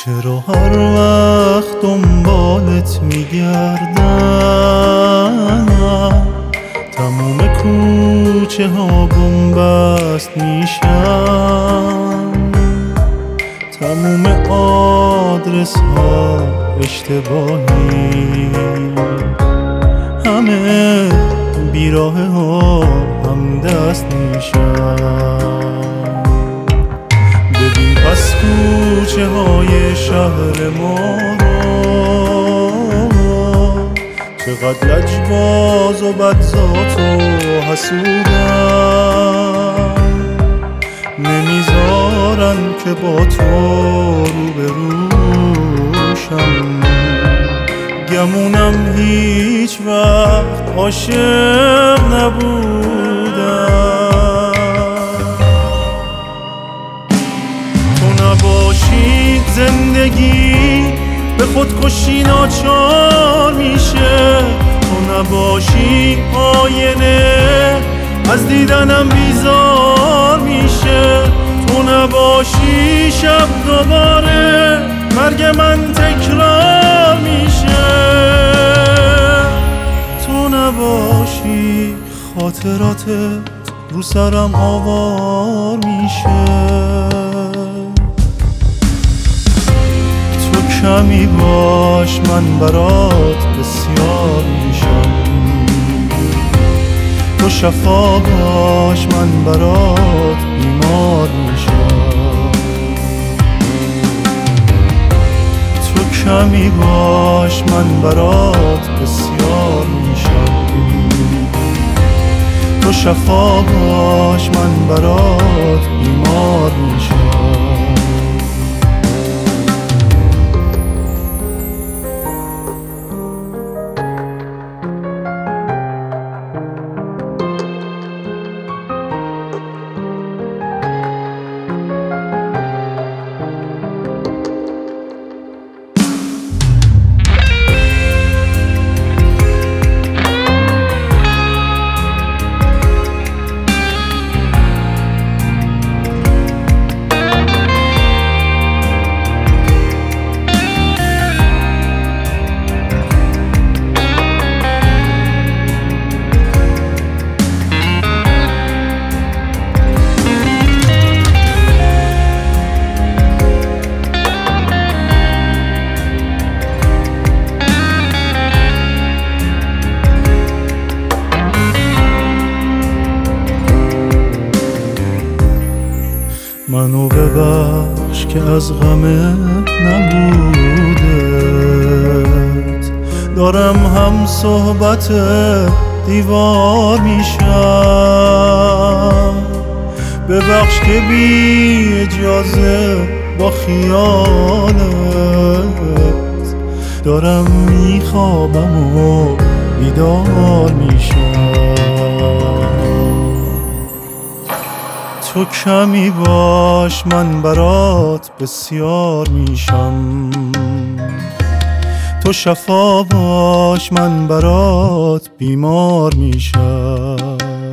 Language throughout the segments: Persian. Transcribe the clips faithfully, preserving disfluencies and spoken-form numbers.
چرا هر وقت دنبالت میگردم تموم کوچه ها بنبست میشم، تموم آدرس ها اشتباهی، همه بیراه ها هم دست میشم. ببین پس کوچه های شهر ما رو چقدر لجباز و بدذات و حسودن، نمیذارن که با تو روبروشم. گمونم هیچ وقت عاشق نبودم. تو نباشی زندگی به خودکشی ناچار میشه، تو نباشی آینه از دیدنم بیزار میشه، تو نباشی شب دوباره مرگ من تکرار میشه، تو نباشی خاطراتت رو سرم آوار میشه. تو کمی باش من برات بسیار میشم، تو شفا باش من برات بیمار میشم. تو کمی باش من برات بسیار میشم، تو شفا باش من برات بیمار میشم. منو ببخش که از غمت نبودت دارم هم صحبت دیوار میشم. ببخش که بی اجازه با خیالت دارم میخوابم و بیدار میشم. تو کمی باش من برات بسیار میشم، تو شفا باش من برات بیمار میشم.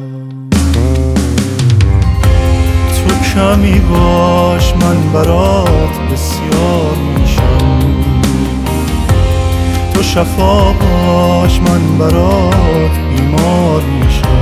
تو کمی باش من برات بسیار میشم، تو شفا باش من برات بیمار میشم.